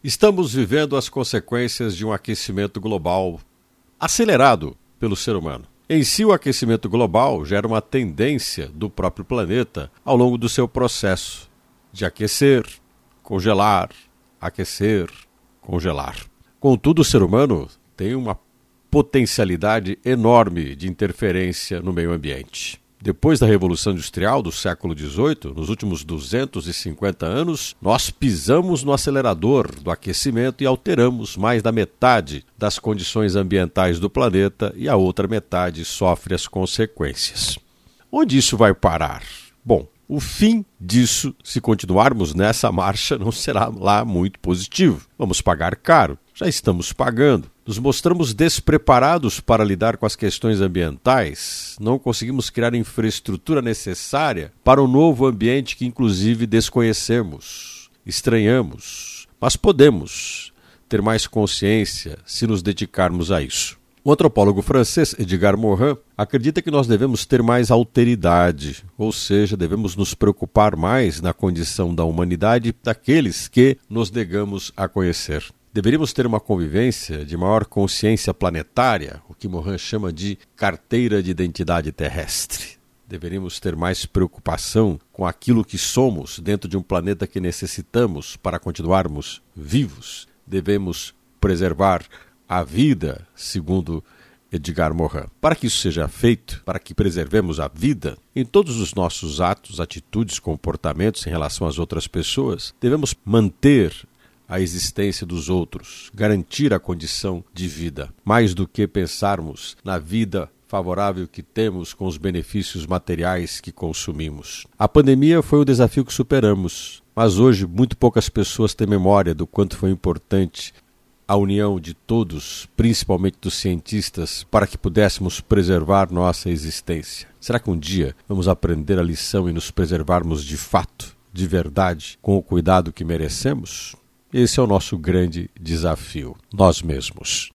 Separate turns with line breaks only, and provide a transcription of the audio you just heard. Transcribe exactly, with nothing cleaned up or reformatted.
Estamos vivendo as consequências de um aquecimento global acelerado pelo ser humano. Em si, o aquecimento global gera uma tendência do próprio planeta ao longo do seu processo de aquecer, congelar, aquecer, congelar. Contudo, o ser humano tem uma potencialidade enorme de interferência no meio ambiente. Depois da Revolução Industrial do século dezoito, nos últimos duzentos e cinquenta anos, nós pisamos no acelerador do aquecimento e alteramos mais da metade das condições ambientais do planeta e a outra metade sofre as consequências. Onde isso vai parar? Bom, o fim disso, se continuarmos nessa marcha, não será lá muito positivo. Vamos pagar caro. Já estamos pagando. Nos mostramos despreparados para lidar com as questões ambientais. Não conseguimos criar a infraestrutura necessária para um novo ambiente que, inclusive, desconhecemos, estranhamos. Mas podemos ter mais consciência se nos dedicarmos a isso. O antropólogo francês Edgar Morin acredita que nós devemos ter mais alteridade, ou seja, devemos nos preocupar mais na condição da humanidade daqueles que nos negamos a conhecer. Deveríamos ter uma convivência de maior consciência planetária, o que Morin chama de carteira de identidade terrestre. Deveríamos ter mais preocupação com aquilo que somos dentro de um planeta que necessitamos para continuarmos vivos. Devemos preservar a vida, segundo Edgar Morin. Para que isso seja feito, para que preservemos a vida, em todos os nossos atos, atitudes, comportamentos em relação às outras pessoas, devemos manter a existência dos outros, garantir a condição de vida, mais do que pensarmos na vida favorável que temos com os benefícios materiais que consumimos. A pandemia foi o desafio que superamos, mas hoje muito poucas pessoas têm memória do quanto foi importante a união de todos, principalmente dos cientistas, para que pudéssemos preservar nossa existência. Será que um dia vamos aprender a lição e nos preservarmos de fato, de verdade, com o cuidado que merecemos? Esse é o nosso grande desafio, nós mesmos.